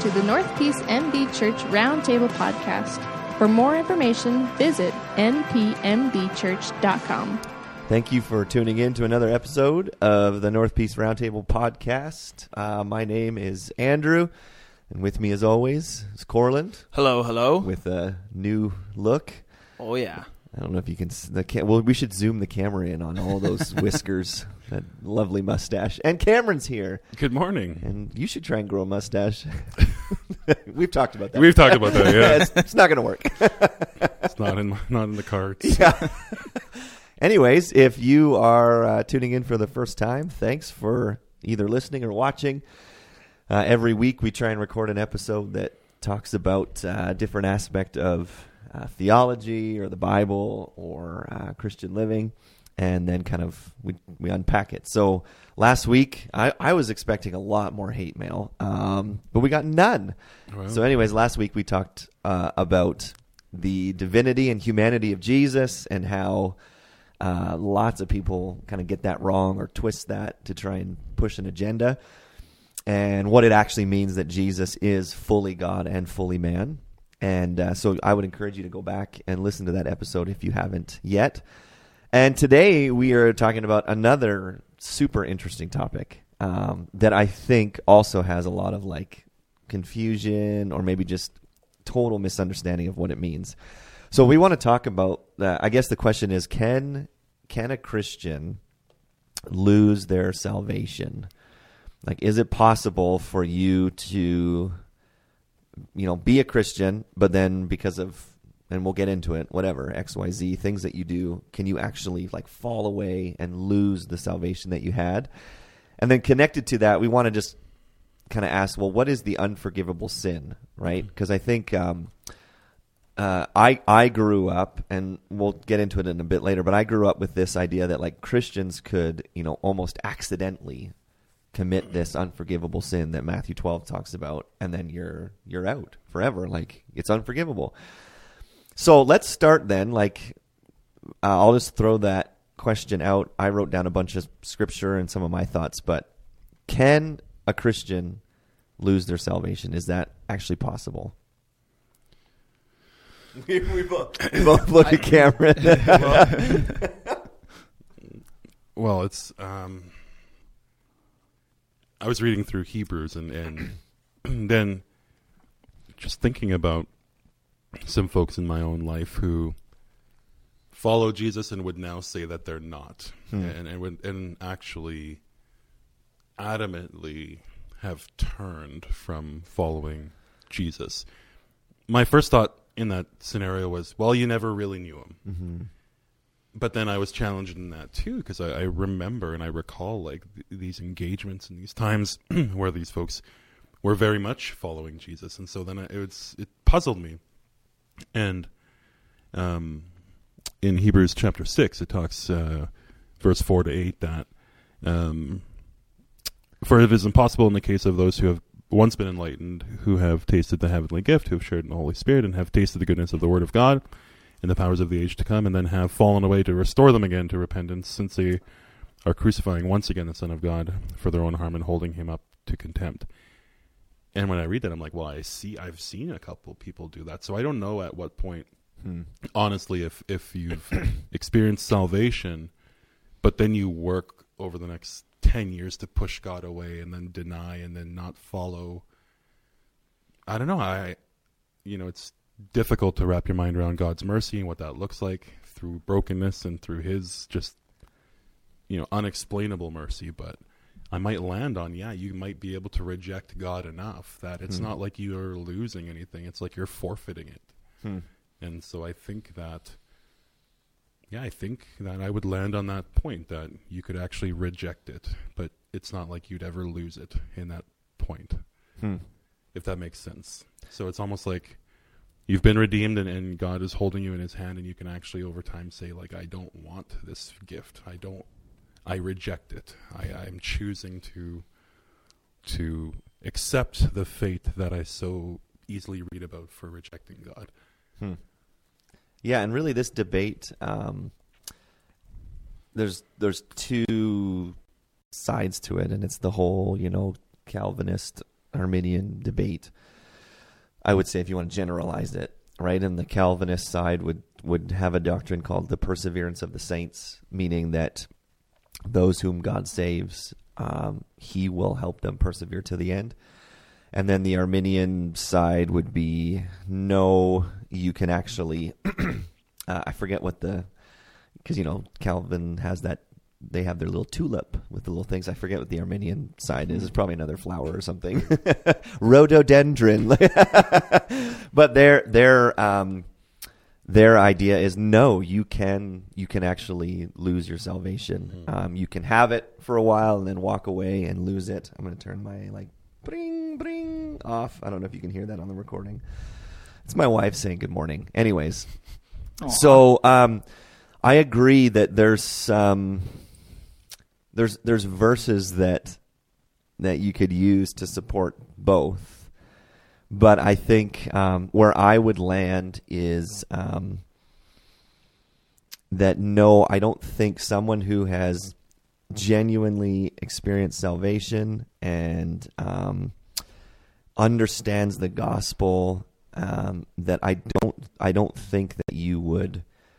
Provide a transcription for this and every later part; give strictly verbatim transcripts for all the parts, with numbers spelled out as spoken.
to the North Peace M B Church Roundtable Podcast. For more information, visit n p m b church dot com. Thank you for tuning in to another episode of the North Peace Roundtable Podcast. Uh, my name is Andrew, and with me, as always, is Corland. Hello, hello. With a new look. Oh, yeah. I don't know if you can... The cam- well, we should zoom the camera in on all those whiskers, that lovely mustache. And Cameron's here. Good morning. And you should try and grow a mustache. We've talked about that. We've talked about that, yeah. it's, it's not going to work. It's not in not in the cards. Yeah. Anyways, if you are uh, tuning in for the first time, thanks for either listening or watching. Uh, every week we try and record an episode that talks about uh, a different aspect of uh, theology or the Bible or uh, Christian living, and then kind of we we unpack it. So last week I, I was expecting a lot more hate mail, um, but we got none. Wow. So anyways, last week we talked uh, about the divinity and humanity of Jesus and how uh, lots of people kind of get that wrong or twist that to try and push an agenda, and what it actually means that Jesus is fully God and fully man. And uh, so I would encourage you to go back and listen to that episode if you haven't yet. And today we are talking about another super interesting topic um, that I think also has a lot of like confusion or maybe just total misunderstanding of what it means. So we want to talk about, uh, I guess the question is, can can a Christian lose their salvation? Like, is it possible for you to, you know, be a Christian, but then because of, and we'll get into it, whatever, X, Y, Z, things that you do, can you actually like fall away and lose the salvation that you had? And then connected to that, we want to just kind of ask, well, what is the unforgivable sin, right? Because I think um, uh, I I grew up, and we'll get into it in a bit later, but I grew up with this idea that like Christians could, you know, almost accidentally commit this unforgivable sin that Matthew twelve talks about, and then you're you're out forever. Like, it's unforgivable. So let's start then. Like, uh, I'll just throw that question out. I wrote down a bunch of scripture and some of my thoughts, but can a Christian lose their salvation? Is that actually possible? we, we, both, we both look at Cameron. well, well, it's... Um, I was reading through Hebrews and, and then just thinking about some folks in my own life who follow Jesus and would now say that they're not, hmm. and and, would, and actually adamantly have turned from following Jesus. My first thought in that scenario was, well, you never really knew him. Mm-hmm. But then I was challenged in that too, because I, I remember and I recall like th- these engagements and these times where these folks were very much following Jesus, and so then I, it was, it puzzled me. And um, in Hebrews chapter six, it talks uh, verse four to eight that um, for it is impossible in the case of those who have once been enlightened, who have tasted the heavenly gift, who have shared in the Holy Spirit, and have tasted the goodness of the Word of God and the powers of the age to come, and then have fallen away, to restore them again to repentance, since they are crucifying once again the Son of God for their own harm and holding him up to contempt. And when I read that, I'm like, well, I see, I've seen a couple people do that. So I don't know at what point, hmm. honestly, if, if you've experienced salvation, but then you work over the next ten years to push God away and then deny and then not follow. I don't know. I, you know, it's difficult to wrap your mind around God's mercy and what that looks like through brokenness and through his just, you know, unexplainable mercy. But I might land on, yeah, you might be able to reject God enough that it's hmm. not like you're losing anything. It's like you're forfeiting it. Hmm. And so I think that, yeah, I think that I would land on that point, that you could actually reject it, but it's not like you'd ever lose it in that point, hmm. if that makes sense. So it's almost like you've been redeemed, and, and God is holding you in his hand, and you can actually over time say, like, I don't want this gift. I don't, I reject it. I, I'm choosing to, to accept the fate that I so easily read about for rejecting God. Hmm. Yeah, and really this debate, um, there's there's two sides to it, and it's the whole, you know, Calvinist Arminian debate. I would say, if you want to generalize it, right? And the Calvinist side would, would have a doctrine called the perseverance of the saints, meaning that those whom God saves, um, he will help them persevere to the end. And then the Arminian side would be, no, you can actually, uh, I forget what the, because, you know, Calvin has that, they have their little tulip with the little things. I forget what the Arminian side is. It's probably another flower or something. Rhododendron. But their, their, um, their idea is, no, you can, you can actually lose your salvation. Mm-hmm. Um, you can have it for a while and then walk away and lose it. I'm going to turn my, like, bring, bring off. I don't know if you can hear that on the recording. It's my wife saying good morning. Anyways. Aww. So, um, I agree that there's, um, there's, there's verses that, that you could use to support both. But I think, um, where I would land is, um, that no, I don't think someone who has genuinely experienced salvation and um, understands the gospel, um, that I don't I don't think that you would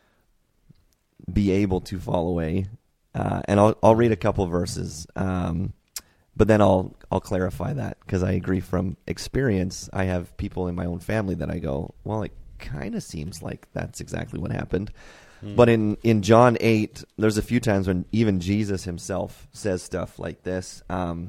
be able to fall away. Uh, and I'll I'll read a couple verses, um, but then I'll I'll clarify that, because I agree from experience. I have people in my own family that I go, well, it kind of seems like that's exactly what happened. But in, in John eight, there's a few times when even Jesus himself says stuff like this. Um,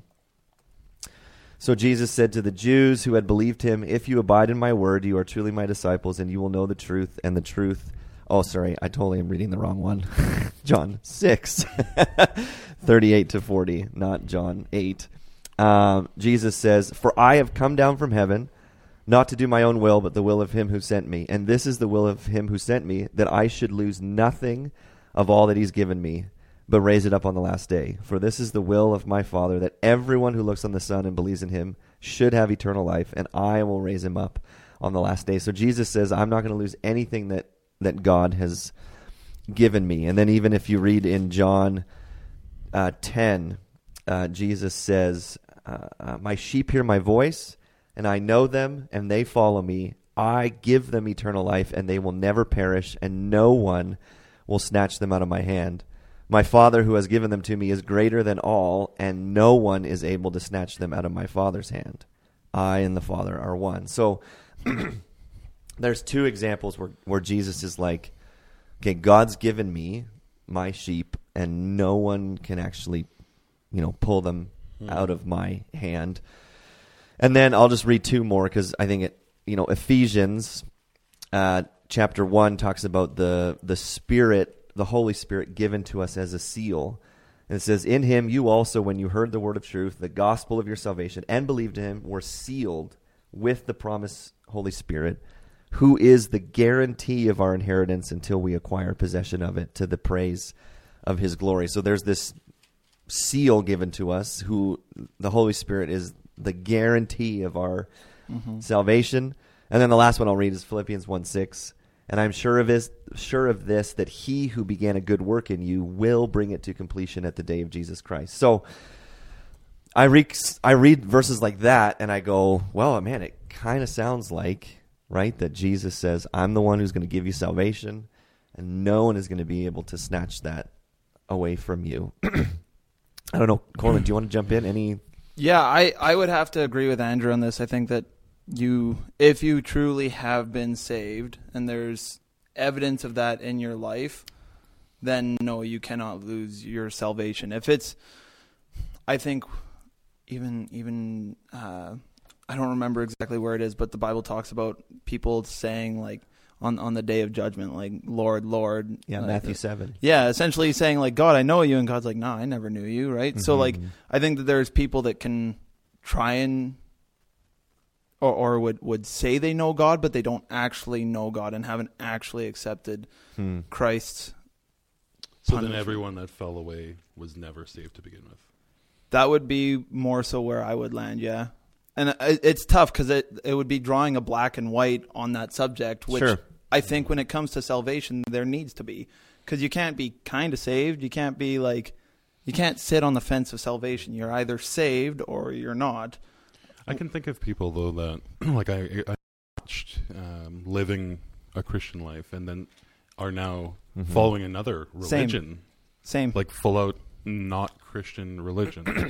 so Jesus said to the Jews who had believed him, if you abide in my word, you are truly my disciples, and you will know the truth, and the truth... Oh, sorry, I totally am reading the wrong one. John six, thirty-eight to forty, not John eight. Um, Jesus says, for I have come down from heaven, not to do my own will, but the will of him who sent me. And this is the will of him who sent me, that I should lose nothing of all that he's given me, but raise it up on the last day. For this is the will of my Father, that everyone who looks on the Son and believes in him should have eternal life, and I will raise him up on the last day. So Jesus says, I'm not going to lose anything that, that God has given me. And then even if you read in John uh, ten, uh, Jesus says, uh, uh, my sheep hear my voice, and I know them, and they follow me. I give them eternal life, and they will never perish, and no one will snatch them out of my hand. My Father who has given them to me is greater than all, and no one is able to snatch them out of my Father's hand. I and the Father are one. So there's two examples where, where Jesus is like, okay, God's given me my sheep, and no one can actually, you know, pull them hmm. out of my hand. And then I'll just read two more, because I think it, you know, Ephesians uh, chapter one talks about the the Spirit, the Holy Spirit given to us as a seal. And it says, in him you also, when you heard the word of truth, the gospel of your salvation, and believed in him, were sealed with the promised Holy Spirit, who is the guarantee of our inheritance until we acquire possession of it, to the praise of his glory. So there's this seal given to us, who the Holy Spirit is the guarantee of our mm-hmm. salvation. And then the last one I'll read is Philippians one six. And I'm sure of this, sure of this, that he who began a good work in you will bring it to completion at the day of Jesus Christ. So I read, I read verses like that, and I go, well, man, it kind of sounds like, right, that Jesus says, I'm the one who's going to give you salvation, and no one is going to be able to snatch that away from you. I don't know, Corbin, do you want to jump in? Any... Yeah, I, I would have to agree with Andrew on this. I think that you, if you truly have been saved and there's evidence of that in your life, then no, you cannot lose your salvation. If it's, I think, even, even uh, I don't remember exactly where it is, but the Bible talks about people saying, like, on, on the day of judgment, like, Lord, Lord. Yeah, like, Matthew seven. Yeah, essentially saying, like, God, I know you, and God's like, no, I never knew you, right? Mm-hmm. So, like, I think that there's people that can try and, or, or would, would say they know God, but they don't actually know God and haven't actually accepted hmm. Christ's So punishment. Then everyone that fell away was never saved to begin with. That would be more so where I would land, yeah. And it's tough because it, it would be drawing a black and white on that subject, which sure. I think when it comes to salvation, there needs to be. Because you can't be kind of saved. You can't be like, you can't sit on the fence of salvation. You're either saved or you're not. I can think of people, though, that, like, I, I um, living a Christian life and then are now Mhm. following another Same. religion, Same. like full out not Christian religion.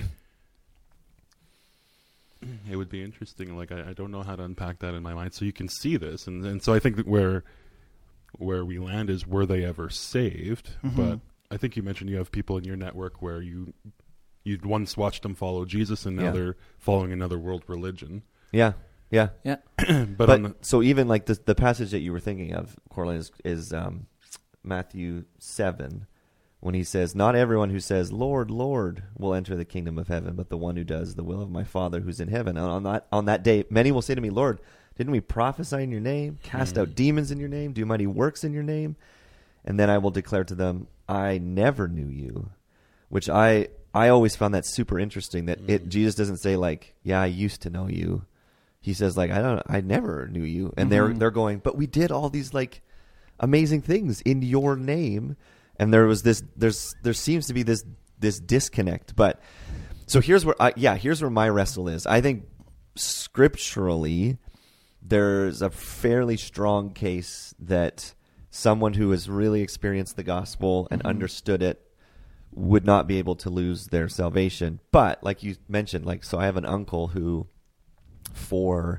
It would be interesting. Like I, I don't know how to unpack that in my mind. So you can see this, and and so I think that where where we land is, were they ever saved? Mhm. But I think you mentioned you have people in your network where you you'd once watched them follow Jesus, and now Yeah. they're following another world religion. Yeah, yeah. Yeah. but But, on the, so even like the the passage that you were thinking of, Corlin, is, is um, Matthew seven, when he says, "Not everyone who says, 'Lord, Lord,' will enter the kingdom of heaven, but the one who does the will of my Father who's in heaven." And on that on that day, many will say to me, "Lord, didn't we prophesy in your name, cast Mm. out demons in your name, do mighty works in your name?" And then I will declare to them, "I never knew you," which I I always found that super interesting. That it Mm. Jesus doesn't say like, "Yeah, I used to know you." He says like, "I don't, I never knew you," and they're Mhm. they're going, "But we did all these like amazing things in your name," and there was this there's there seems to be this this disconnect. But so here's where I, yeah here's where my wrestle is. I think scripturally there's a fairly strong case that someone who has really experienced the gospel and Mhm. understood it would not be able to lose their salvation. But like you mentioned, like so I have an uncle who for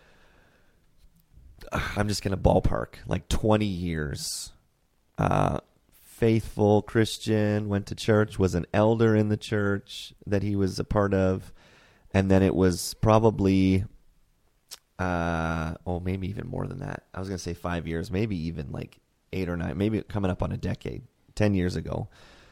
I'm just going to ballpark like twenty years uh faithful Christian, went to church, was an elder in the church that he was a part of, and then it was probably uh oh maybe even more than that. I was going to say five years, maybe even like eight or nine, maybe coming up on a decade, ten years ago.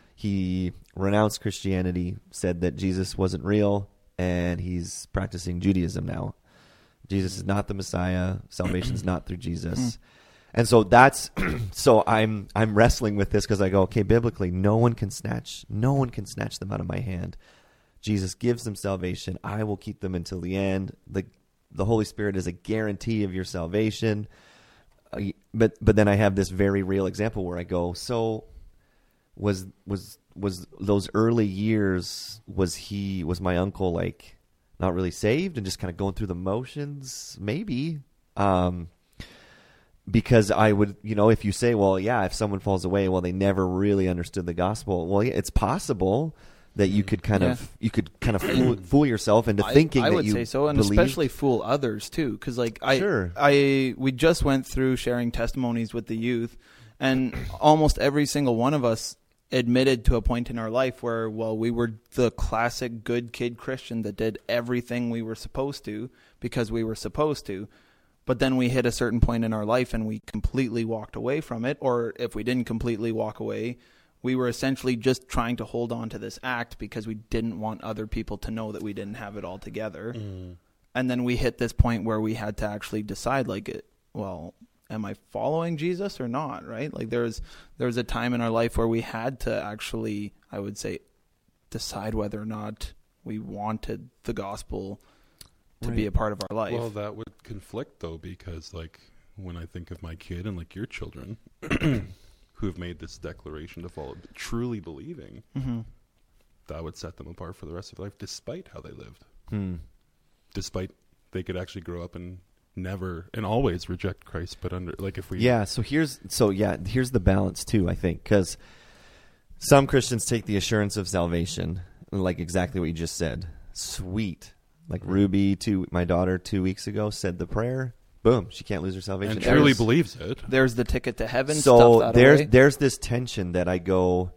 He renounced Christianity, said that Jesus wasn't real, and he's practicing Judaism now. Jesus is not the Messiah. Salvation is not through Jesus. And so that's so I'm I'm wrestling with this because I go, okay, biblically, no one can snatch no one can snatch them out of my hand. Jesus gives them salvation. I will keep them until the end. The the Holy Spirit is a guarantee of your salvation. Uh, but but then I have this very real example where I go, so was was was those early years, was he was my uncle like not really saved and just kind of going through the motions? Maybe. Um Because I would, you know, if you say, well, yeah, if someone falls away, well, they never really understood the gospel. Well, yeah, it's possible that you could kind Yeah. of, you could kind of fool, fool yourself into I- thinking I, that would you say so, and believed. especially fool others too. Because like I, Sure. I, we just went through sharing testimonies with the youth, and almost every single one of us admitted to a point in our life where, well, we were the classic good kid Christian that did everything we were supposed to because we were supposed to. But then we hit a certain point in our life and we completely walked away from it. Or if we didn't completely walk away, we were essentially just trying to hold on to this act because we didn't want other people to know that we didn't have it all together. Mm. And then we hit this point where we had to actually decide, like, it, well, am I following Jesus or not, right? Like there's there was a time in our life where we had to actually, I would say, decide whether or not we wanted the gospel to be Right. a part of our life. Well, that would conflict though, because like when I think of my kid and like your children who have made this declaration to follow, truly believing, mm-hmm. that would set them apart for the rest of their life, despite how they lived. Hmm. Despite they could actually grow up and never and always reject Christ, but under like if we Yeah, so here's so yeah, here's the balance too, I think, because some Christians take the assurance of salvation, like exactly what you just said. Sweet. Like Ruby, two, my daughter, two weeks ago said the prayer. Boom, she can't lose her salvation. and truly There's- believes it. There's the ticket to heaven. So stuff that there's away. there's this tension that I go.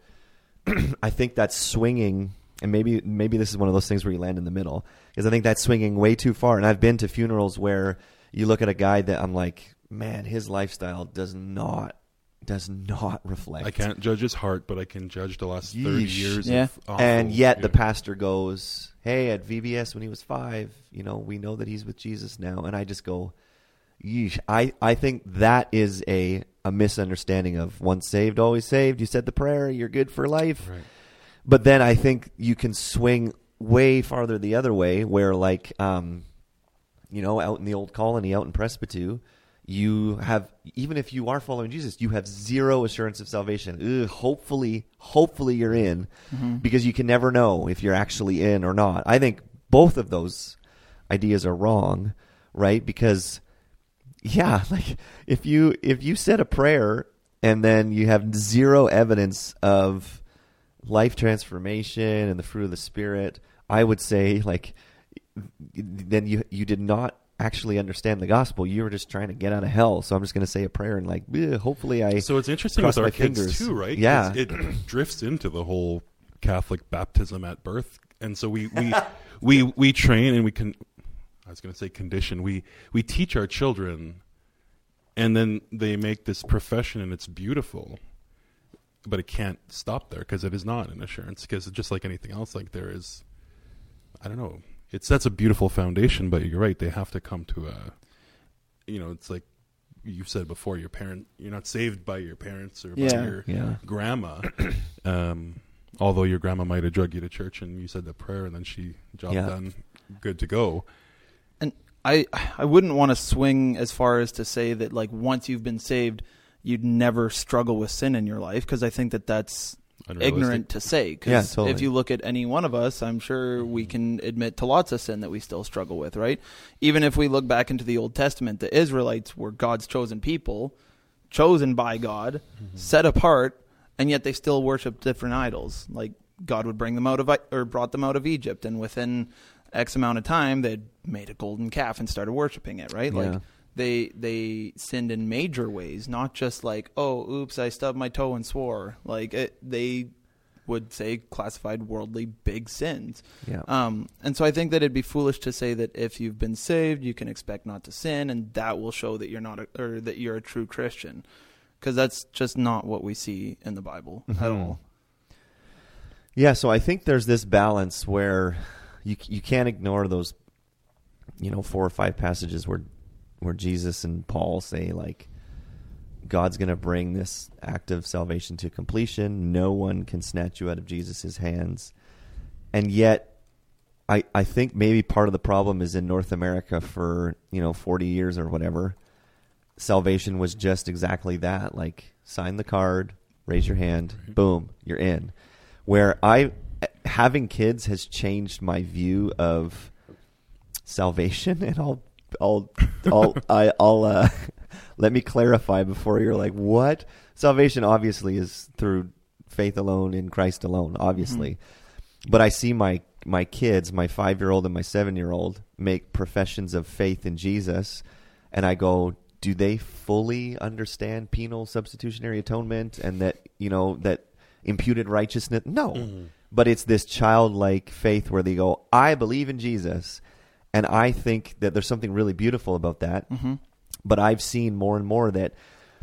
I think that's swinging, and maybe maybe this is one of those things where you land in the middle, because I think that's swinging way too far. And I've been to funerals where you look at a guy that I'm like, man, his lifestyle does not does not reflect. I can't judge his heart, but I can judge the last thirty Yeesh. years. Yeah. Of awful, And yet yeah. the pastor goes, hey, at V B S when he was five, you know, we know that he's with Jesus now. And I just go, yeesh. I, I think that is a, a misunderstanding of once saved, always saved. You said the prayer, you're good for life. Right. But then I think you can swing way farther the other way where like, um, you know, out in the old colony, out in Presbyteru, you have, even if you are following Jesus, you have zero assurance of salvation. Ugh, hopefully, hopefully you're in, Mm-hmm. because you can never know if you're actually in or not. I think both of those ideas are wrong, right? Because yeah, like if you if you said a prayer and then you have zero evidence of life transformation and the fruit of the Spirit, I would say like then you you did not actually understand the gospel. You were just trying to get out of hell. So I'm just going to say a prayer and like, eh, hopefully I. So it's interesting cross with our my kids fingers. too, right? Yeah, it drifts into the whole Catholic baptism at birth, and so we we we, we train and we can. I was going to say condition. We we teach our children, and then they make this profession, and it's beautiful, but it can't stop there because it is not an assurance. Because just like anything else, like there is, I don't know. It's that's a beautiful foundation, but you're right. They have to come to a, you know, it's like you've said before. Your parent, you're not saved by your parents or by Yeah. your yeah, grandma. um, although your grandma might have drugged you to church and you said the prayer and then she job Yeah. done, good to go. And I I wouldn't want to swing as far as to say that like once you've been saved, you'd never struggle with sin in your life, because I think that that's Unrealistic. ignorant to say. Because Yeah, totally. if you look at any one of us, I'm sure we can admit to lots of sin that we still struggle with, right? Even if we look back into the Old Testament, the Israelites were God's chosen people, chosen by God, Mm-hmm. set apart, and yet they still worshiped different idols. Like God would bring them out of, or brought them out of Egypt, and within X amount of time, they'd made a golden calf and started worshiping it, right? Yeah. Like they they sinned in major ways, not just like, oh, oops, I stubbed my toe and swore. Like it, they would say classified worldly big sins. yeah. Um, and so I think that it'd be foolish to say that if you've been saved, you can expect not to sin, and that will show that you're not a, or that you're a true Christian, because that's just not what we see in the Bible at Mhm. all. Yeah, so I think there's this balance where you you can't ignore those, you know, four or five passages where where Jesus and Paul say like God's going to bring this act of salvation to completion. No one can snatch you out of Jesus' hands. And yet I I think maybe part of the problem is in North America for, you know, forty years or whatever, salvation was just exactly that, like sign the card, raise your hand, boom, you're in. Where I having kids has changed my view of salvation, and I'll I'll I'll I, I'll uh, let me clarify before you're like, what? Salvation obviously is through faith alone in Christ alone, obviously. Mm-hmm. But I see my my kids, my five-year-old and my seven-year-old, make professions of faith in Jesus, and I go, do they fully understand penal substitutionary atonement and that, you know, that imputed righteousness? No. Mm-hmm. But it's this childlike faith where they go, I believe in Jesus. And I think that there's something really beautiful about that. Mm-hmm. But I've seen more and more that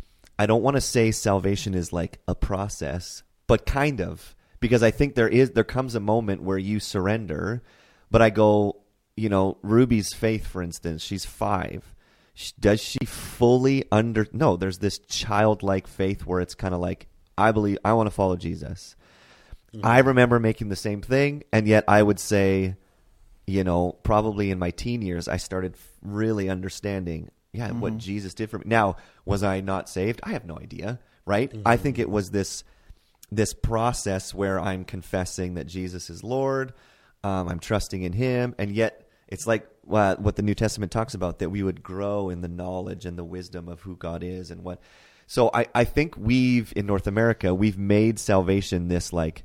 I don't want to say salvation is like a process, but kind of. Because I think there is there comes a moment where you surrender. But I go, you know, Ruby's faith, for instance, she's five. Does she fully under... No, there's this childlike faith where it's kind of like, I believe, I want to follow Jesus. Mm-hmm. I remember making the same thing, and yet I would say, you know, probably in my teen years, I started really understanding, yeah, mm-hmm. what Jesus did for me. Now, was I not saved? I have no idea, right? Mm-hmm. I think it was this this process where I'm confessing that Jesus is Lord, um, I'm trusting in Him, and yet it's like uh, what the New Testament talks about, that we would grow in the knowledge and the wisdom of who God is and what... So I, I think we've, in North America, we've made salvation this like,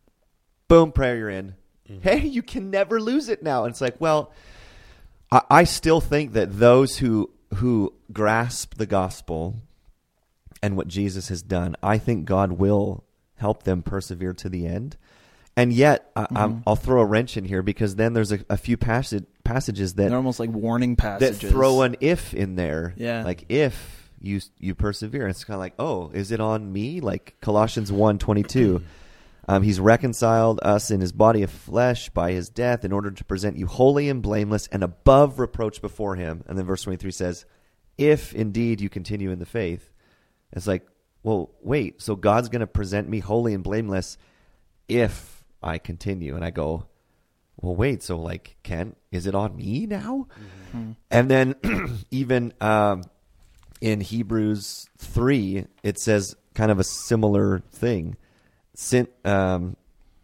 boom, prayer, you're in. Mm-hmm. Hey, you can never lose it now. And it's like, well, I, I still think that those who who grasp the gospel and what Jesus has done, I think God will help them persevere to the end. And yet, mm-hmm. I, I'm, I'll throw a wrench in here, because then there's a, a few passage, passages that... They're almost like warning passages. That throw an if in there. Yeah. Like, if... You you persevere. It's kind of like, oh, is it on me? Like Colossians one twenty-two. Um, he's reconciled us in his body of flesh by his death in order to present you holy and blameless and above reproach before him. And then verse twenty-three says, if indeed you continue in the faith. It's like, well, wait, so God's going to present me holy and blameless if I continue. And I go, well, wait, so like, Ken, is it on me now? Mm-hmm. And then even... Um, in Hebrews three, it says kind of a similar thing. Sin, um,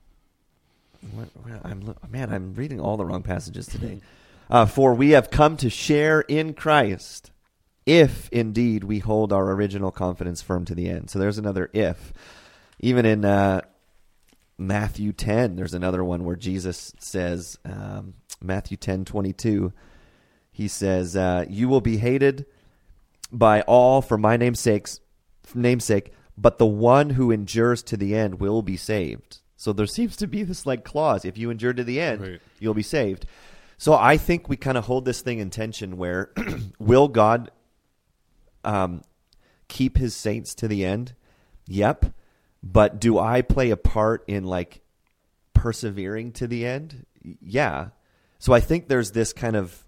what, what, I'm, man, I'm reading all the wrong passages today. Uh, For we have come to share in Christ, if indeed we hold our original confidence firm to the end. So there's another if. Even in uh, Matthew ten, there's another one where Jesus says, um, Matthew ten twenty-two, he says, uh, you will be hated by all for my name's sakes, namesake, but the one who endures to the end will be saved. So there seems to be this like clause, if you endure to the end, right, you'll be saved. So I think we kind of hold this thing in tension where will God um, keep his saints to the end? Yep. But do I play a part in like persevering to the end? Yeah. So I think there's this kind of,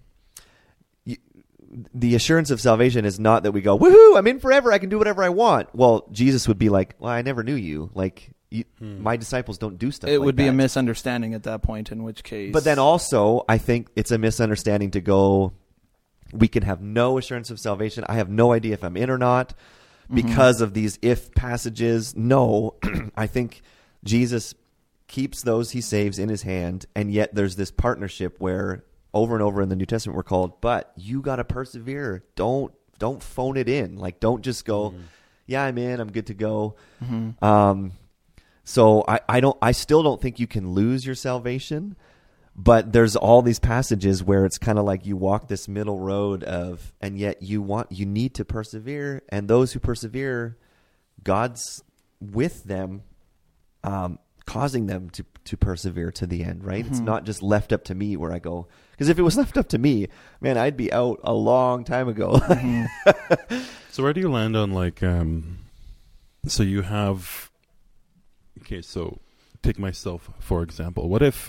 the assurance of salvation is not that we go, woohoo, I'm in forever, I can do whatever I want. Well, Jesus would be like, well, I never knew you. Like, you, hmm. my disciples don't do stuff like that. It would be a misunderstanding at that point, in which case. But then also, I think it's a misunderstanding to go, we can have no assurance of salvation. I have no idea if I'm in or not because mm-hmm. of these if passages. No, I think Jesus keeps those he saves in his hand, and yet there's this partnership where over and over in the New Testament we're called, but you got to persevere. Don't don't phone it in. Like, don't just go, mm-hmm. yeah, I'm in, I'm good to go. Mm-hmm. Um, so I, I don't I still don't think you can lose your salvation, but there's all these passages where it's kind of like you walk this middle road of, and yet you want you need to persevere, and those who persevere, God's with them, um, causing them to to persevere to the end, right? Mm-hmm. It's not just left up to me where I go, because if it was left up to me, man, I'd be out a long time ago. Mm-hmm. So where do you land on like, um, so you have, okay, so take myself for example. What if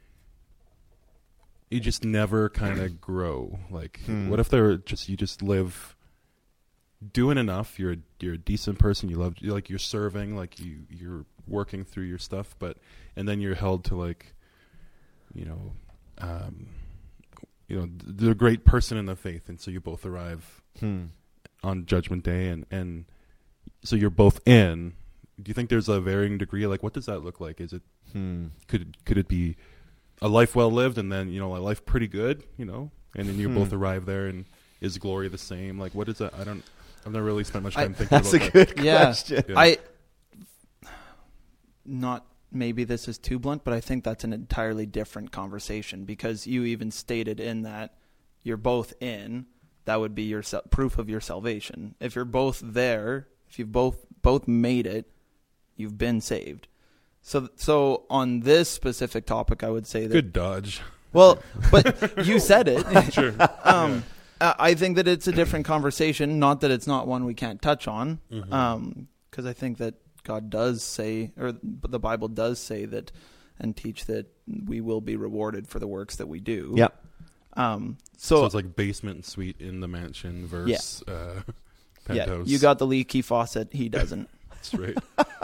you just never kind of grow? Like, hmm. what if they're just, you just live doing enough, you're you're a decent person, you love, you like you're serving, like you you're working through your stuff, but and then you're held to like, you know, um, you know, the great person in the faith, and so you both arrive hmm. on Judgment Day, and and so you're both in. Do you think there's a varying degree? Like, what does that look like? Is it hmm. could could it be a life well lived, and then, you know, a life pretty good, you know, and then you hmm. both arrive there, and is glory the same? Like, what is that? I don't. I've never really spent much time I, thinking that's about a that. Good question. Yeah. I not maybe this is too blunt, but I think that's an entirely different conversation, because you even stated in that you're both in. That would be your se- proof of your salvation. If you're both there, if you've both both made it, you've been saved. So so on this specific topic, I would say that good dodge. Well, but you said it. Sure. um, yeah. I think that it's a different conversation, not that it's not one we can't touch on, because mm-hmm. um, I think that God does say, or the Bible does say that and teach that we will be rewarded for the works that we do. Yep. Um, so, so it's like basement and suite in the mansion versus yeah. uh, penthouse. Yeah, you got the leaky faucet, he doesn't. That's right.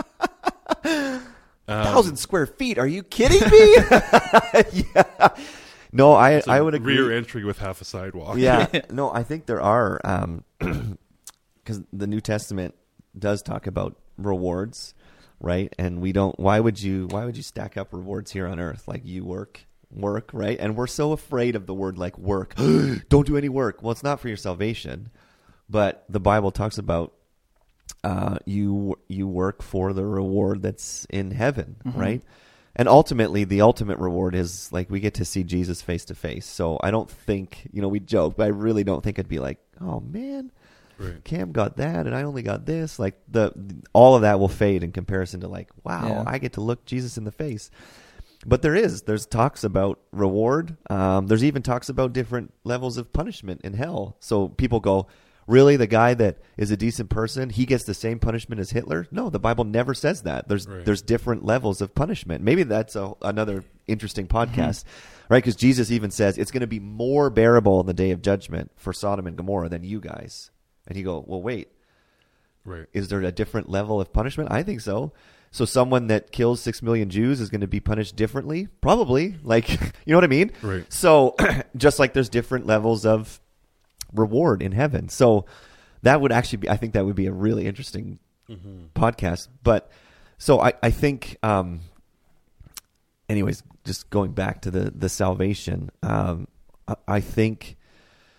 um, Thousand square feet, are you kidding me? Yeah. No, I I would agree. Rear entry with half a sidewalk. Yeah, no, I think there are, um, because the New Testament does talk about rewards, right? And we don't. Why would you? Why would you stack up rewards here on earth? Like, you work, work, right? And we're so afraid of the word like work. Don't do any work. Well, it's not for your salvation, but the Bible talks about uh, you you work for the reward that's in heaven, mm-hmm. right? And ultimately, the ultimate reward is, like, we get to see Jesus face to face. So I don't think, you know, we joke, but I really don't think it'd be like, oh, man, right. Cam got that and I only got this. Like, the all of that will fade in comparison to, like, wow, yeah. I get to look Jesus in the face. But there is. There's talks about reward. Um, there's even talks about different levels of punishment in hell. So people go, really, the guy that is a decent person, he gets the same punishment as Hitler? No, the Bible never says that. There's right. there's different levels of punishment. Maybe that's a, another interesting podcast, mm-hmm. right? Because Jesus even says it's going to be more bearable in the day of judgment for Sodom and Gomorrah than you guys. And you go, well, wait, right? Is there a different level of punishment? I think so. So someone that kills six million Jews is going to be punished differently? Probably. Like, you know what I mean? Right. So just like there's different levels of reward in heaven. So that would actually be, I think that would be a really interesting mm-hmm. podcast. But so I, I think, um, anyways, just going back to the, the salvation, um, I, I think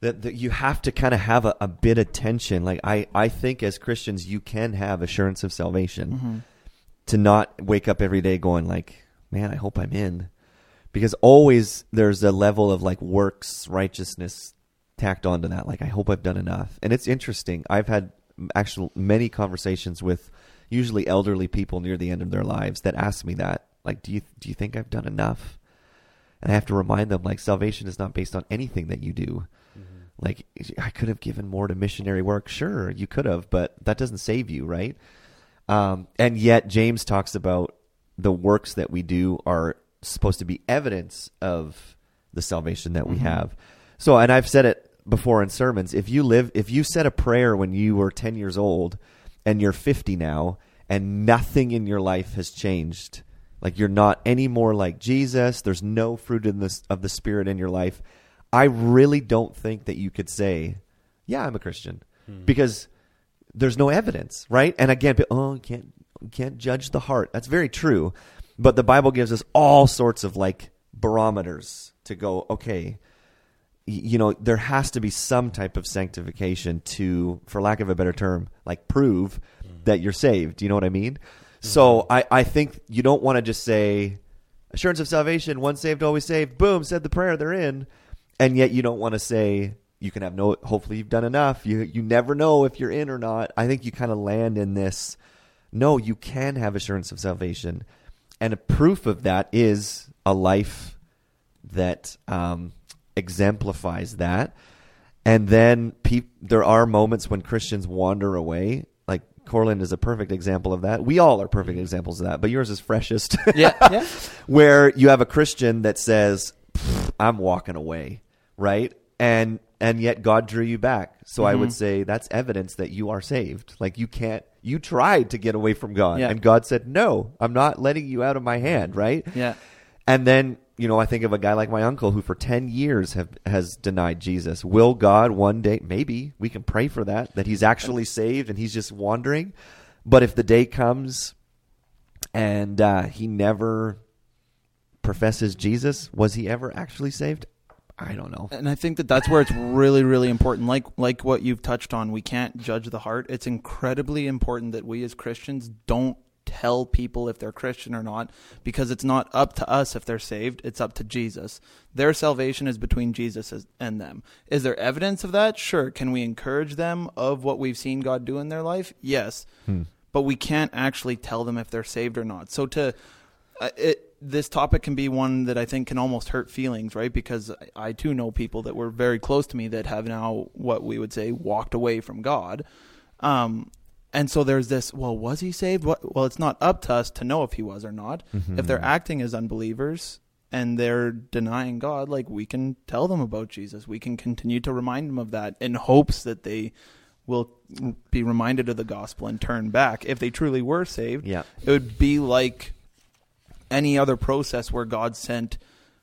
that, that you have to kind of have a, a bit of tension. Like I, I think as Christians, you can have assurance of salvation mm-hmm. to not wake up every day going like, man, I hope I'm in. Because always there's a level of like works righteousness tacked onto that. Like, I hope I've done enough. And it's interesting. I've had actual many conversations with usually elderly people near the end of their lives that ask me that. Like, do you do you think I've done enough? And I have to remind them, like, salvation is not based on anything that you do. Mm-hmm. Like, I could have given more to missionary work. Sure, you could have, but that doesn't save you, right? Um, and yet James talks about the works that we do are supposed to be evidence of the salvation that we mm-hmm. have. So, and I've said it before in sermons, if you live, if you said a prayer when you were ten years old and you're fifty now and nothing in your life has changed, like you're not any more like Jesus, there's no fruit in this, of the Spirit in your life, I really don't think that you could say, yeah, I'm a Christian. Hmm. Because there's no evidence, right? And again, oh, you can't, you can't judge the heart. That's very true. But the Bible gives us all sorts of like barometers to go, okay, you know, there has to be some type of sanctification to, for lack of a better term, like prove mm. that you're saved. Do you know what I mean? Mm-hmm. So I, I think you don't want to just say, assurance of salvation, once saved, always saved, boom, said the prayer, they're in. And yet you don't want to say, you can have no, hopefully you've done enough. You, you never know if you're in or not. I think you kind of land in this, no, you can have assurance of salvation. And a proof of that is a life that um, exemplifies that. And then pe- there are moments when Christians wander away. Like Corland is a perfect example of that. We all are perfect examples of that, but yours is freshest. Yeah, yeah. Where you have a Christian that says, I'm walking away, right? And and yet God drew you back. So mm-hmm. I would say that's evidence that you are saved. Like you can't, you tried to get away from God. Yeah. And God said, no, I'm not letting you out of my hand, right? Yeah. And then, you know, I think of a guy like my uncle who for ten years have has denied Jesus. Will God one day, maybe we can pray for that, that he's actually saved and he's just wandering. But if the day comes and uh, he never professes Jesus, was he ever actually saved? I don't know. And I think that that's where it's really, really important. Like like what you've touched on, we can't judge the heart. It's incredibly important that we as Christians don't tell people if they're Christian or not, because it's not up to us if they're saved. It's up to Jesus. Their salvation is between Jesus and them. Is there evidence of that? Sure. Can we encourage them of what we've seen God do in their life? Yes. Hmm. But we can't actually tell them if they're saved or not. So to... Uh, it, this topic can be one that I think can almost hurt feelings, right? Because I, I too know people that were very close to me that have now, what we would say, walked away from God. Um, and so there's this, well, was he saved? What? Well, it's not up to us to know if he was or not. Mm-hmm. If they're acting as unbelievers and they're denying God, like we can tell them about Jesus. We can continue to remind them of that in hopes that they will be reminded of the gospel and turn back. If they truly were saved, yeah. It would be like any other process where God sent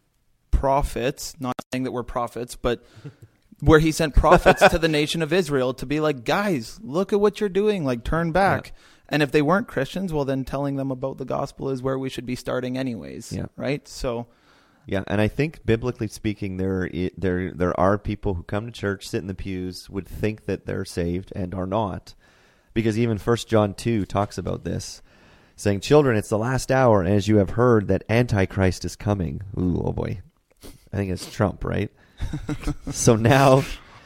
prophets, not saying that we're prophets, but where he sent prophets to the nation of Israel to be like, guys, look at what you're doing, like turn back. Yeah. And if they weren't Christians, well, then telling them about the gospel is where we should be starting anyways, yeah. right? So, yeah, and I think biblically speaking, there there there are people who come to church, sit in the pews, would think that they're saved and are not, because even First John two talks about this. Saying, children, it's the last hour, and as you have heard that Antichrist is coming. Ooh, oh boy. I think it's Trump, right? So now,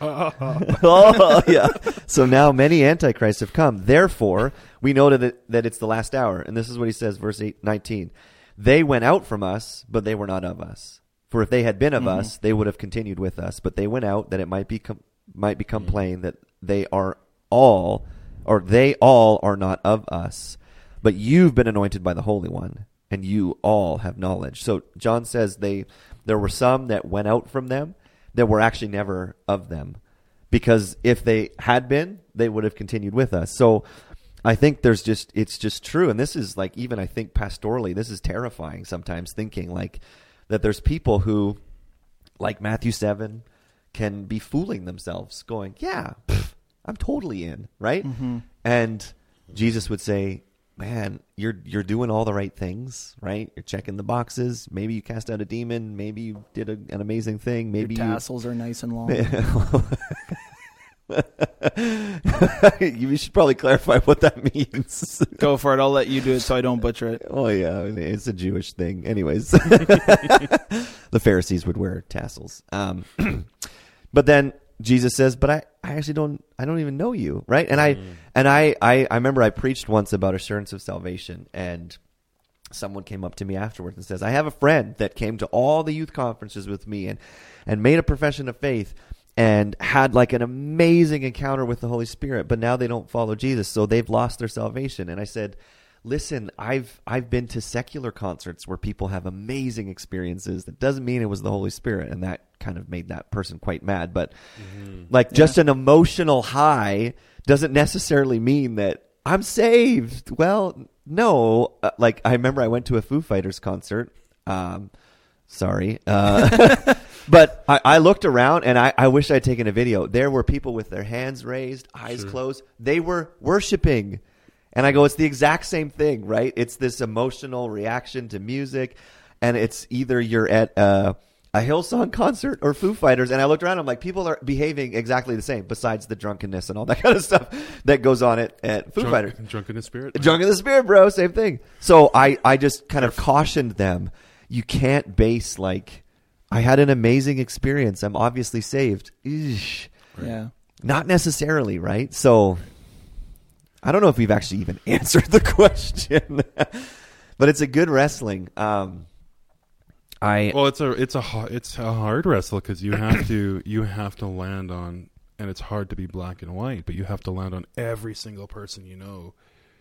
oh yeah. So now many Antichrists have come. Therefore, we know that, it, that it's the last hour. And this is what he says, verse eight, nineteen. They went out from us, but they were not of us. For if they had been of mm-hmm. us, they would have continued with us. But they went out that it might, be com- might become mm-hmm. plain that they are all, or they all are not of us. But you've been anointed by the Holy One, and you all have knowledge. So John says they there were some that went out from them that were actually never of them. Because if they had been, they would have continued with us. So I think there's just, it's just true. And this is like, even I think pastorally, this is terrifying sometimes, thinking like that there's people who, like Matthew seven, can be fooling themselves, going, yeah, pff, I'm totally in, right? Mm-hmm. And Jesus would say, man, you're you're doing all the right things, right? You're checking the boxes. Maybe you cast out a demon. Maybe you did a, an amazing thing. Maybe Your tassels are nice and long. You should probably clarify what that means. Go for it. I'll let you do it so I don't butcher it. Oh, yeah. It's a Jewish thing. Anyways, the Pharisees would wear tassels. Um, but then Jesus says, but I, I actually don't, I don't even know you. Right. And I, mm. and I, I, I remember I preached once about assurance of salvation, and someone came up to me afterwards and says, I have a friend that came to all the youth conferences with me and, and made a profession of faith and had like an amazing encounter with the Holy Spirit, but now they don't follow Jesus, so they've lost their salvation. And I said, listen, I've I've been to secular concerts where people have amazing experiences. That doesn't mean it was the Holy Spirit, and that kind of made that person quite mad. But mm-hmm. like yeah. just an emotional high doesn't necessarily mean that I'm saved. Well, no. Uh, like I remember I went to a Foo Fighters concert. Um, sorry. Uh, but I, I looked around, and I, I wish I'd taken a video. There were people with their hands raised, eyes sure. closed. They were worshiping. And I go, it's the exact same thing, right? It's this emotional reaction to music, and it's either you're at a, a Hillsong concert or Foo Fighters. And I looked around, I'm like, people are behaving exactly the same, besides the drunkenness and all that kind of stuff that goes on at, at Foo Drunk, Fighters. Drunk in the spirit? Drunk in the spirit, bro. Same thing. So I, I just kind of cautioned them. You can't base like, I had an amazing experience, I'm obviously saved. Eesh. Yeah. Not necessarily, right? So I don't know if we've actually even answered the question, but it's a good wrestling. Um, I well, it's a it's a it's a hard wrestle because you have to you have to land on, and it's hard to be black and white, but you have to land on every single person you know.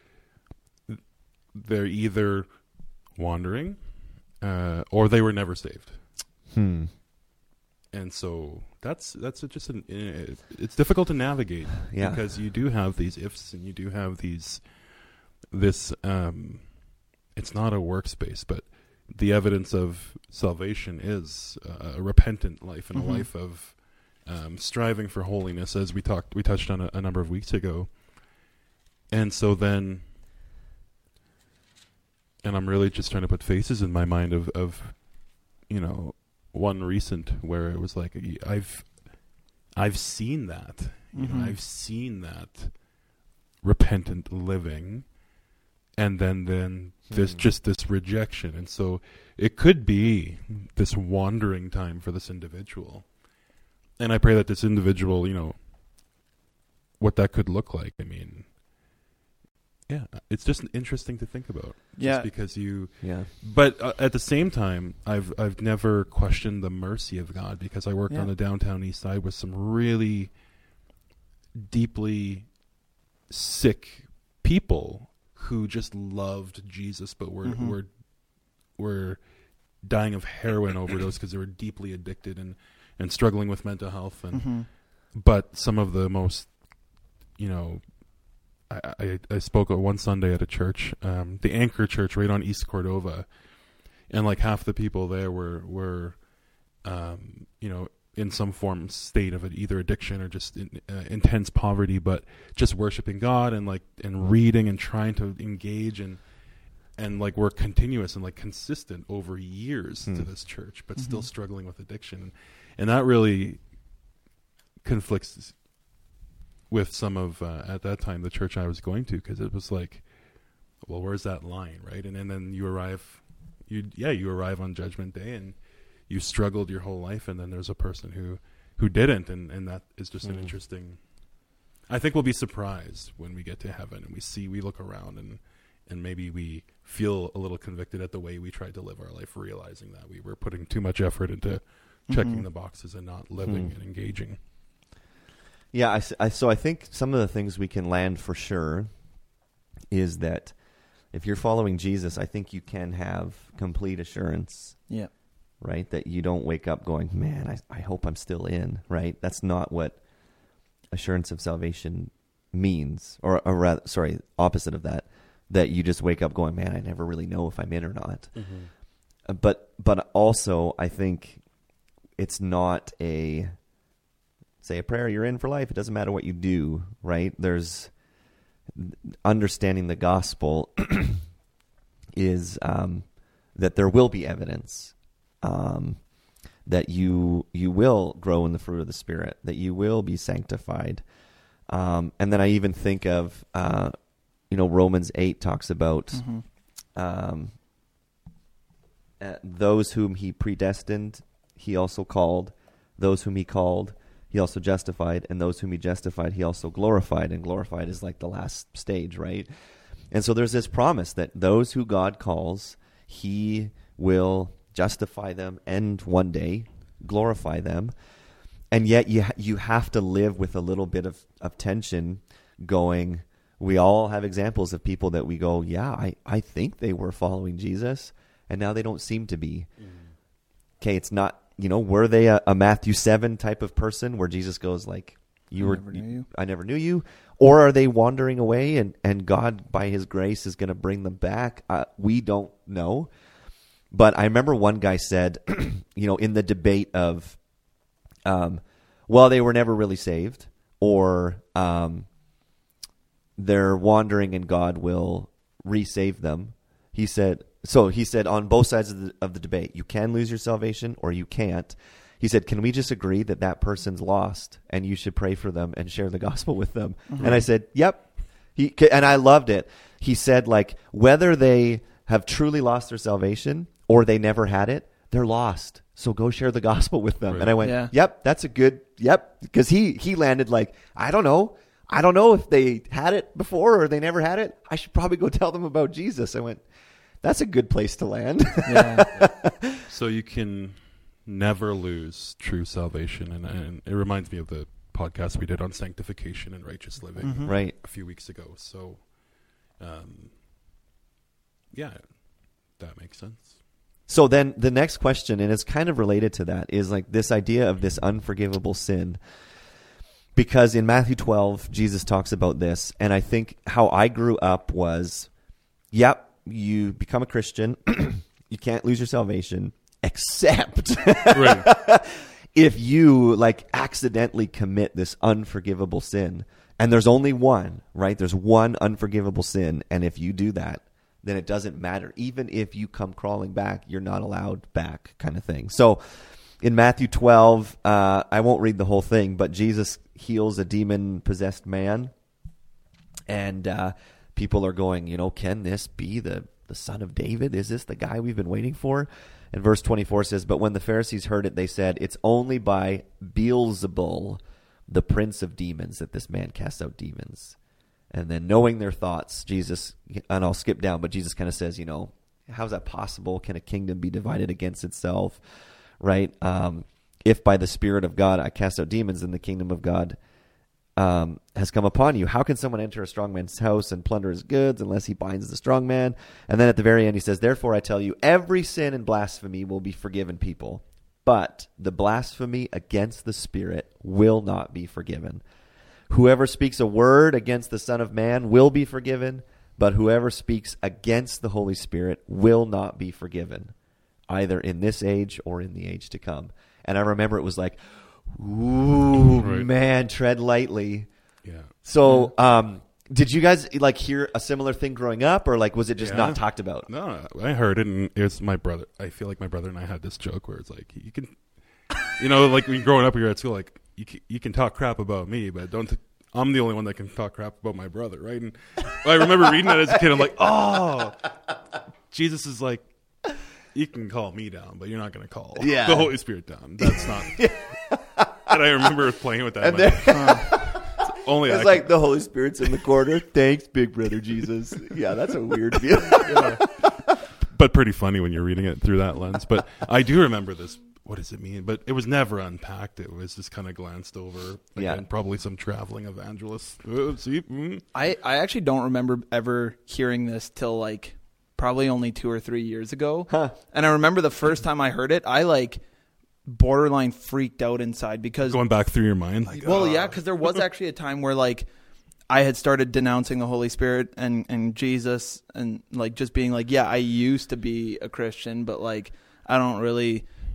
They're either wandering, uh, or they were never saved. Hmm. And so that's that's just an it's difficult to navigate yeah. because you do have these ifs and you do have these this um it's not a workspace, but the evidence of salvation is a repentant life and mm-hmm. a life of um, striving for holiness, as we talked we touched on a, a number of weeks ago. And so then, and I'm really just trying to put faces in my mind of of you know. One recent where it was like I've I've seen that you mm-hmm. know I've seen that repentant living, and then then there's mm. just this rejection, and so it could be this wandering time for this individual, and I pray that this individual, you know, what that could look like. I mean, yeah, it's just interesting to think about. Yeah, just because you. Yeah. But uh, at the same time, I've I've never questioned the mercy of God, because I worked yeah. on the downtown east side with some really deeply sick people who just loved Jesus, but were mm-hmm. were were dying of heroin overdose because they were deeply addicted and and struggling with mental health, and mm-hmm. but some of the most, you know. I, I, I spoke one Sunday at a church, um, the Anchor Church right on East Cordova, and like half the people there were were, um, you know, in some form state of either addiction or just in, uh, intense poverty, but just worshiping God and like and reading and trying to engage and and like we're continuous and like consistent over years mm. to this church, but mm-hmm. still struggling with addiction, and that really conflicts with some of, uh, at that time, the church I was going to, because it was like, well, where's that line, right? And, and then you arrive, you yeah, you arrive on Judgment Day, and you struggled your whole life, and then there's a person who, who didn't, and, and that is just mm. an interesting. I think we'll be surprised when we get to heaven and we see, we look around, and and maybe we feel a little convicted at the way we tried to live our life, realizing that we were putting too much effort into mm-hmm. checking the boxes and not living mm. and engaging. Yeah, I, I, so I think some of the things we can land for sure is that if you're following Jesus, I think you can have complete assurance. Yeah. Right? That you don't wake up going, man, I, I hope I'm still in, right? That's not what assurance of salvation means. Or, or rather, sorry, opposite of that, that you just wake up going, man, I never really know if I'm in or not. Mm-hmm. Uh, but but also, I think it's not a... say a prayer, you're in for life. It doesn't matter what you do, right? There's understanding the gospel is um, that there will be evidence um, that you you will grow in the fruit of the Spirit, that you will be sanctified. Um, and then I even think of, uh, you know, Romans eight talks about mm-hmm. um, uh, those whom he predestined, he also called. Those whom he called, he also justified. And those whom he justified, he also glorified. And glorified is like the last stage, right? And so there's this promise that those who God calls, he will justify them and one day glorify them. And yet you ha- you have to live with a little bit of, of tension going, we all have examples of people that we go, yeah, I, I think they were following Jesus, and now they don't seem to be. Mm. Okay, it's not, you know, were they a, a Matthew seven type of person where Jesus goes like, you I were, never knew you. I never knew you? Or are they wandering away and, and God, by his grace, is going to bring them back? Uh, we don't know. But I remember one guy said, you know, in the debate of, um, well, they were never really saved, or um, they're wandering and God will resave them. He said, so he said on both sides of the, of the debate, you can lose your salvation or you can't. He said, can we just agree that that person's lost and you should pray for them and share the gospel with them? Mm-hmm. And I said, yep. He and I loved it. He said, like, whether they have truly lost their salvation or they never had it, they're lost. So go share the gospel with them. Right. And I went, yeah. yep, that's a good, yep. Because he, he landed like, I don't know. I don't know if they had it before or they never had it. I should probably go tell them about Jesus. I went, that's a good place to land. Yeah. So you can never lose true salvation. And, and it reminds me of the podcast we did on sanctification and righteous living mm-hmm. right. a few weeks ago. So, um, yeah, that makes sense. So then the next question, and it's kind of related to that, is like this idea of this unforgivable sin. Because in Matthew twelve, Jesus talks about this. And I think how I grew up was, yep, you become a Christian. You can't lose your salvation, except if you like accidentally commit this unforgivable sin. And there's only one, right? There's one unforgivable sin. And if you do that, then it doesn't matter. Even if you come crawling back, you're not allowed back, kind of thing. So in Matthew twelve, uh, I won't read the whole thing, but Jesus heals a demon-possessed man. And uh, people are going, you know, can this be the, the son of David? Is this the guy we've been waiting for? And verse twenty-four says, but when the Pharisees heard it, they said, it's only by Beelzebul, the prince of demons, that this man casts out demons. And then knowing their thoughts, Jesus, and I'll skip down, but Jesus kind of says, you know, how's that possible? Can a kingdom be divided against itself? Right? Um, if by the Spirit of God I cast out demons, then the kingdom of God um, has come upon you. How can someone enter a strong man's house and plunder his goods unless he binds the strong man? And then at the very end he says, therefore I tell you, every sin and blasphemy will be forgiven people, but the blasphemy against the Spirit will not be forgiven. Whoever speaks a word against the Son of Man will be forgiven, but whoever speaks against the Holy Spirit will not be forgiven, either in this age or in the age to come. And I remember it was like, ooh, right. Man, tread lightly. Yeah. So, um, did you guys like hear a similar thing growing up, or like was it just yeah. not talked about? No, I heard it, and it was my brother. I feel like my brother and I had this joke where it's like, you can, you know, like when growing up, you're at school, like, you can, you can talk crap about me, but don't. T- I'm the only one that can talk crap about my brother, right? And I remember reading that as a kid. I'm like, oh, Jesus is like, you can call me down, but you're not going to call yeah. the Holy Spirit down. That's not. And I remember playing with that. And then, like, oh, it's only it's I like can. the Holy Spirit's in the corner. Thanks, big brother Jesus. Yeah, that's a weird feeling. Yeah. But pretty funny when you're reading it through that lens. But I do remember this. What does it mean? But it was never unpacked. It was just kind of glanced over. Again, yeah. Probably some traveling evangelist. Uh, see? Mm. I, I actually don't remember ever hearing this till like probably only two or three years ago. Huh. And I remember the first time I heard it, I like borderline freaked out inside because going back through your mind. Like, well, oh. yeah, because there was actually a time where like I had started denouncing the Holy Spirit and, and Jesus and like just being like, yeah, I used to be a Christian, but like I don't really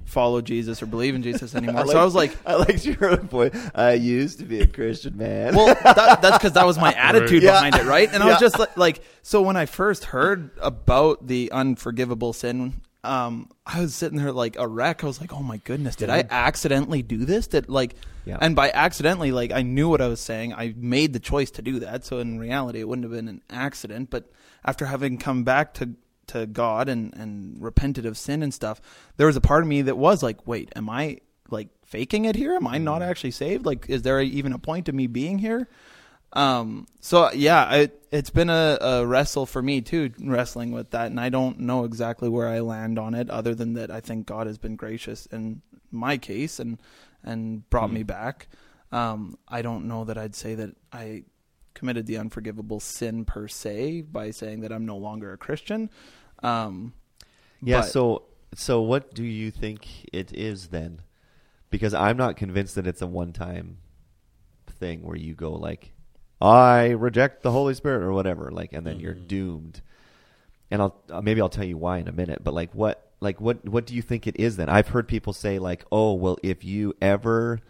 follow Jesus or believe in Jesus anymore. I like, so I was like, I liked your point. I used to be a Christian man. well, that, that's because that was my attitude Yeah. behind it, right? And I Yeah. was just like, like, so when I first heard about the unforgivable sin, um, I was sitting there like a wreck. I was like, oh my goodness, did I accidentally do this? Did like, Yeah. and by accidentally, like I knew what I was saying. I made the choice to do that. So in reality, it wouldn't have been an accident. But after having come back to to God and, and repented of sin and stuff, there was a part of me that was like, wait, am I like faking it here? Am I not actually saved? Like, is there even a point to me being here? Um, so yeah, it, it's been a, a wrestle for me too, wrestling with that. And I don't know exactly where I land on it, other than that I think God has been gracious in my case and, and brought mm. me back. Um, I don't know that I'd say that I committed the unforgivable sin per se by saying that I'm no longer a Christian. Um, yeah. but, so, so what do you think it is then? Because I'm not convinced that it's a one-time thing where you go like, I reject the Holy Spirit or whatever, like, and then mm-hmm. you're doomed. And I'll uh, maybe I'll tell you why in a minute. But like, what, like, what, what do you think it is then? I've heard people say like, oh, well, if you ever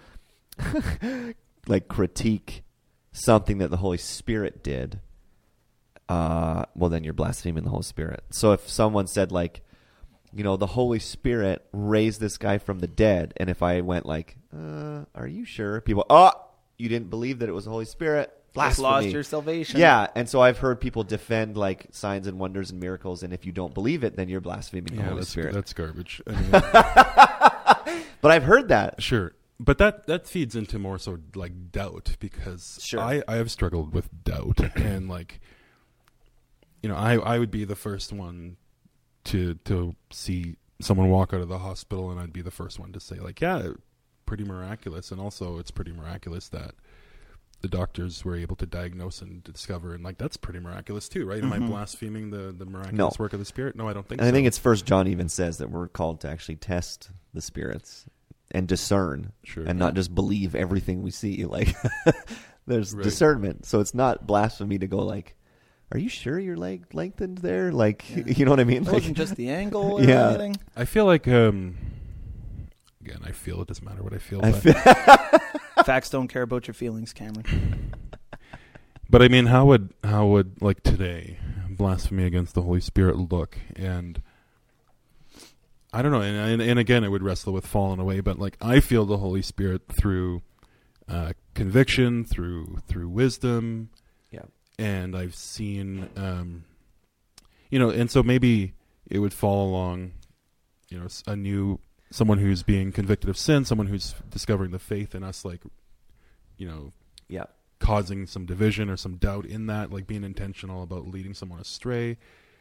like critique something that the Holy Spirit did, uh, well, then you're blaspheming the Holy Spirit. So if someone said like, you know, the Holy Spirit raised this guy from the dead, and if I went like, uh, are you sure? People, oh, you didn't believe that it was the Holy Spirit. Just lost your salvation. Yeah, and so I've heard people defend like signs and wonders and miracles, and if you don't believe it, then you're blaspheming yeah, the Holy that's, Spirit. That's garbage. I mean, but I've heard that. Sure, but that that feeds into more so like doubt, because sure. I I have struggled with doubt, and like, you know, I I would be the first one to to see someone walk out of the hospital, and I'd be the first one to say like, yeah, pretty miraculous, and also it's pretty miraculous that the doctors were able to diagnose and discover, and like that's pretty miraculous too, right? Am mm-hmm. I blaspheming the, the miraculous no. work of the Spirit? No, I don't think and so. I think it's First John even says that we're called to actually test the spirits and discern, sure. and not just believe everything we see. Like there's right. discernment, so it's not blasphemy to go like, are you sure your leg lengthened there? Like, yeah. you know what I mean? It like, wasn't just the angle or yeah. anything. I feel like, um, again, I feel it doesn't matter what I feel. I but, feel Facts don't care about your feelings, Cameron. but I mean, how would how would like today blasphemy against the Holy Spirit look? And I don't know. And, and and again, it would wrestle with falling away. But like, I feel the Holy Spirit through uh, conviction, through through wisdom. Yeah. And I've seen, um, you know, and so maybe it would fall along, you know, a new. Someone who's being convicted of sin, someone who's discovering the faith in us, like, you know, yeah, causing some division or some doubt in that, like being intentional about leading someone astray,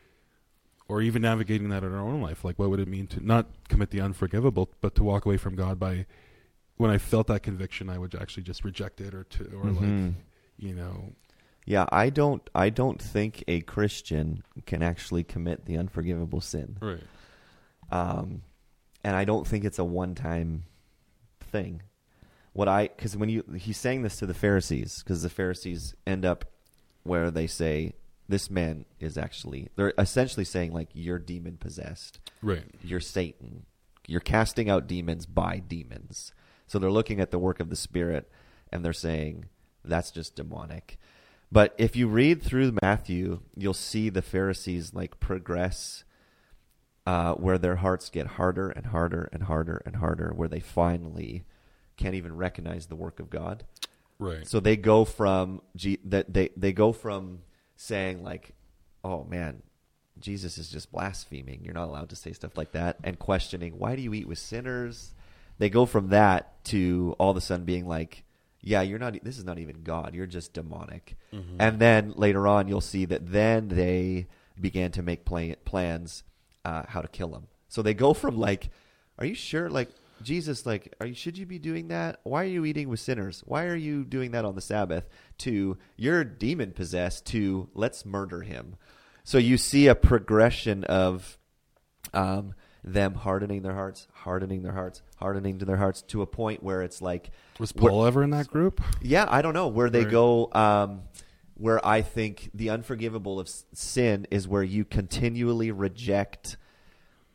or even navigating that in our own life. Like, what would it mean to not commit the unforgivable, but to walk away from God by, when I felt that conviction, I would actually just reject it, or to, or mm-hmm. like, you know. Yeah, I don't, I don't think a Christian can actually commit the unforgivable sin. Right. Um. And I don't think it's a one-time thing. What I, because when you, he's saying this to the Pharisees, because the Pharisees end up where they say, this man is actually, they're essentially saying like, you're demon possessed. Right. You're Satan. You're casting out demons by demons. So they're looking at the work of the Spirit and they're saying, that's just demonic. But if you read through Matthew, you'll see the Pharisees like progress Uh, where their hearts get harder and harder and harder and harder, where they finally can't even recognize the work of God. Right. So they go from G- that they they go from saying like, "Oh man, Jesus is just blaspheming. You're not allowed to say stuff like that," and questioning, "Why do you eat with sinners?" They go from that to all of a sudden being like, "Yeah, you're not. This is not even God. You're just demonic." Mm-hmm. And then later on, you'll see that then they began to make play- plans. Uh, how to kill him. So they go from like, are you sure? Like, Jesus, like, are you, should you be doing that? Why are you eating with sinners? Why are you doing that on the Sabbath? To, you're demon possessed, to, let's murder him. So you see a progression of um, them hardening their hearts, hardening their hearts, hardening to their hearts, to a point where it's like... Was Paul ever in that group? Yeah, I don't know. Where they right. go... Um, where I think the unforgivable of sin is where you continually reject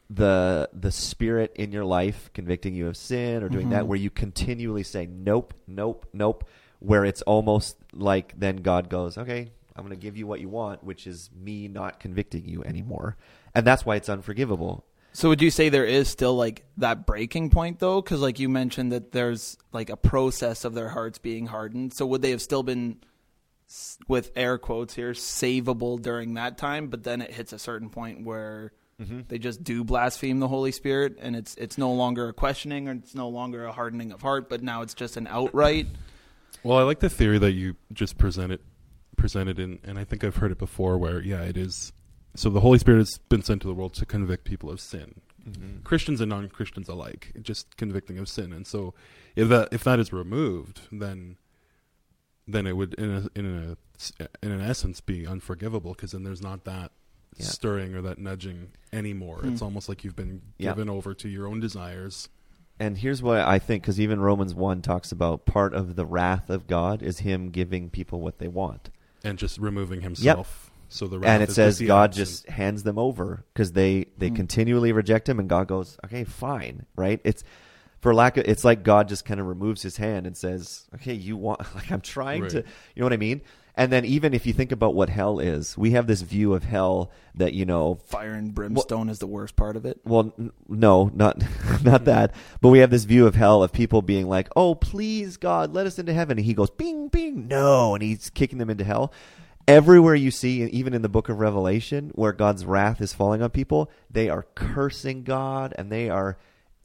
the the Spirit in your life convicting you of sin or doing Mm-hmm. that, where you continually say nope, nope, nope, where it's almost like then God goes, okay, I'm going to give you what you want, which is me not convicting you anymore. And that's why it's unforgivable. So would you say there is still like that breaking point though? Because like you mentioned that there's like a process of their hearts being hardened. So would they have still been, with air quotes here, savable during that time? But then it hits a certain point where mm-hmm. they just do blaspheme the Holy Spirit, and it's it's no longer a questioning, or it's no longer a hardening of heart, but now it's just an outright. Well, I like the theory that you just presented presented in, and I think I've heard it before, where yeah, it is. So the Holy Spirit has been sent to the world to convict people of sin, mm-hmm. Christians and non-Christians alike, just convicting of sin. And so, if that if that is removed, then then it would, in a, in a, in an essence, be unforgivable, because then there's not that yeah. stirring or that nudging anymore. Mm. It's almost like you've been yeah. given over to your own desires. And here's what I think, because even Romans one talks about part of the wrath of God is him giving people what they want. And just removing himself. Yep. So the wrath and it is says just God absent. just hands them over because they, they mm. continually reject him, and God goes, okay, fine, right? It's for lack of, it's like God just kind of removes his hand and says, okay, you want, like I'm trying right. to, you know what I mean? And then even if you think about what hell is, we have this view of hell that, you know, fire and brimstone well, is the worst part of it. Well, n- no, not not that. But we have this view of hell of people being like, oh, please, God, let us into heaven. And he goes, bing, bing, no. And he's kicking them into hell. Everywhere you see, even in the book of Revelation, where God's wrath is falling on people, they are cursing God, and they are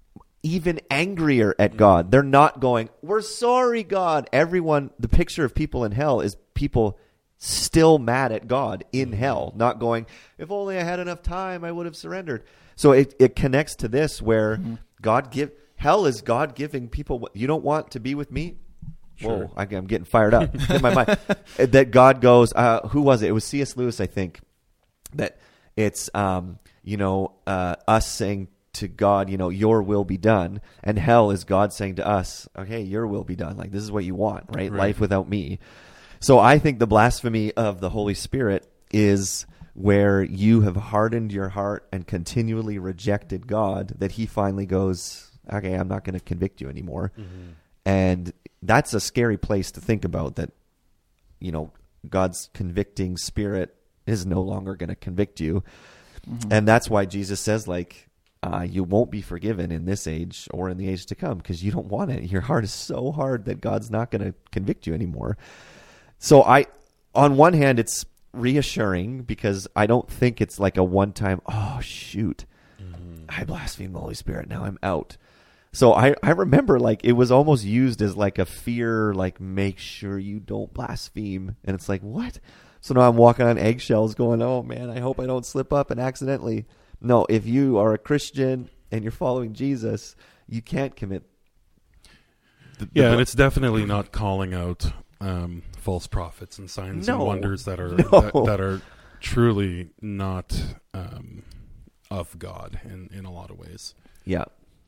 even angrier at God. They're not going, we're sorry, God. Everyone, the picture of people in hell is people still mad at God in hell, not going, if only I had enough time, I would have surrendered. So it, it connects to this where mm-hmm. God give hell is God giving people what you don't want to be with me. Sure. Whoa, I, I'm getting fired up in my mind. That God goes, uh, who was it? It was C S Lewis, I think, that it's, um, you know, uh, us saying to God, you know, your will be done. And hell is God saying to us, okay, your will be done. Like, this is what you want, right? right? Life without me. So I think the blasphemy of the Holy Spirit is where you have hardened your heart and continually rejected God, that he finally goes, okay, I'm not going to convict you anymore. Mm-hmm. And that's a scary place to think about, that, you know, God's convicting spirit is no longer going to convict you. Mm-hmm. And that's why Jesus says, like, uh, you won't be forgiven in this age or in the age to come, because you don't want it. Your heart is so hard that God's not going to convict you anymore. So I, on one hand, it's reassuring, because I don't think it's like a one-time, oh, shoot, mm-hmm. I blasphemed the Holy Spirit, now I'm out. So I, I remember, like, it was almost used as like a fear, like, make sure you don't blaspheme. And it's like, what? So now I'm walking on eggshells going, oh, man, I hope I don't slip up and accidentally. No, if you are a Christian and you're following Jesus, you can't commit. The, the yeah, bl- and it's definitely not calling out um, false prophets and signs no. and wonders that are no. that, that are truly not um, of God in, in a lot of ways. Yeah.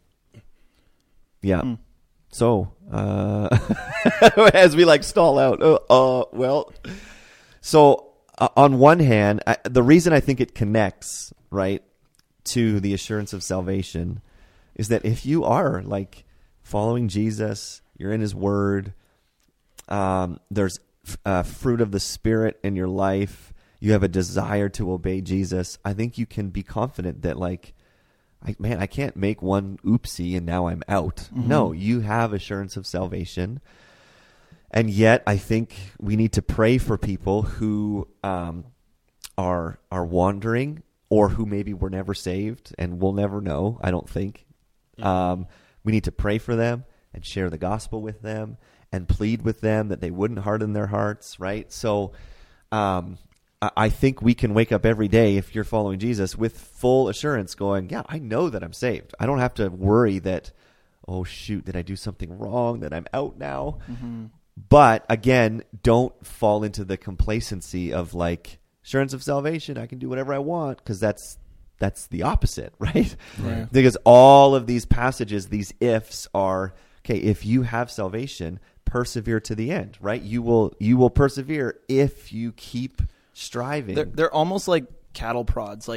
Yeah. Mm. So, uh, as we like stall out, uh, uh well, so uh, on one hand, I, the reason I think it connects, right, to the assurance of salvation is that if you are like following Jesus, you're in his word, um, there's uh, fruit of the Spirit in your life, you have a desire to obey Jesus, I think you can be confident that, like, I, man, I can't make one oopsie and now I'm out. Mm-hmm. No, you have assurance of salvation. And yet I think we need to pray for people who um, are are wandering, or who maybe were never saved, and we'll never know, I don't think. Mm-hmm. Um, we need to pray for them and share the gospel with them and plead with them that they wouldn't harden their hearts, right? So um I think we can wake up every day, if you're following Jesus, with full assurance going, yeah, I know that I'm saved. I don't have to worry that, oh, shoot, did I do something wrong, that I'm out now? Mm-hmm. But, again, don't fall into the complacency of, like, assurance of salvation, I can do whatever I want, because that's that's the opposite, right? Right? Because all of these passages, these ifs are, okay, if you have salvation, persevere to the end, right? You will you will persevere if you keep striving. They're, they're almost like cattle prods. Like,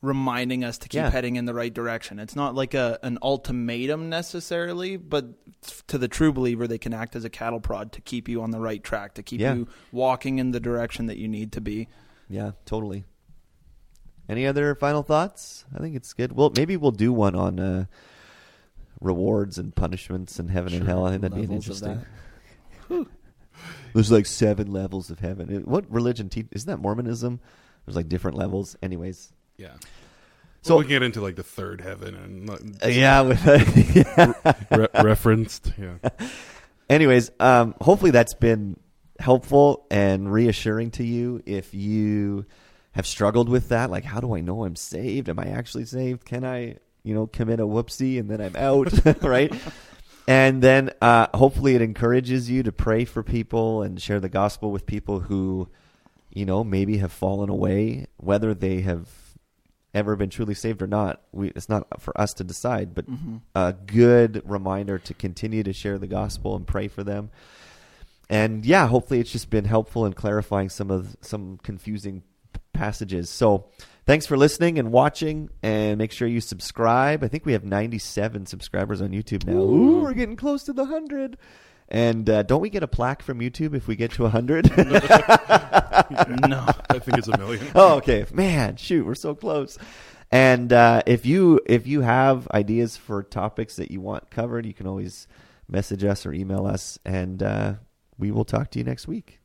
reminding us to keep Yeah. heading in the right direction. It's not like a an ultimatum necessarily, but to the true believer, they can act as a cattle prod to keep you on the right track, to keep Yeah. you walking in the direction that you need to be. Yeah, totally. Any other final thoughts? I think it's good. Well, maybe we'll do one on uh, rewards and punishments and heaven and Sure. hell. I think that'd be an Levels of interesting. There's like seven levels of heaven. It- What religion te- isn't that Mormonism? There's like different levels. Anyways, Yeah. So- So we can get into like the third heaven and like, uh, yeah. With, yeah. re- referenced. Yeah. Anyways, um, hopefully that's been helpful and reassuring to you. If you have struggled with that, like, how do I know I'm saved? Am I actually saved? Can I, you know, commit a whoopsie and then I'm out, right? And then uh, hopefully it encourages you to pray for people and share the gospel with people who, you know, maybe have fallen away, whether they have ever been truly saved or not. We, it's not for us to decide, but Mm-hmm. a good reminder to continue to share the gospel and pray for them. And yeah, hopefully it's just been helpful in clarifying some of some confusing passages. So thanks for listening and watching, and make sure you subscribe. I think we have ninety-seven subscribers on YouTube now. Ooh, we're getting close to the one hundred. And uh, don't we get a plaque from YouTube if we get to one hundred? No. I think it's a million. Oh, okay. Man, shoot, we're so close. And uh, if you if you have ideas for topics that you want covered, you can always message us or email us, and uh, we will talk to you next week.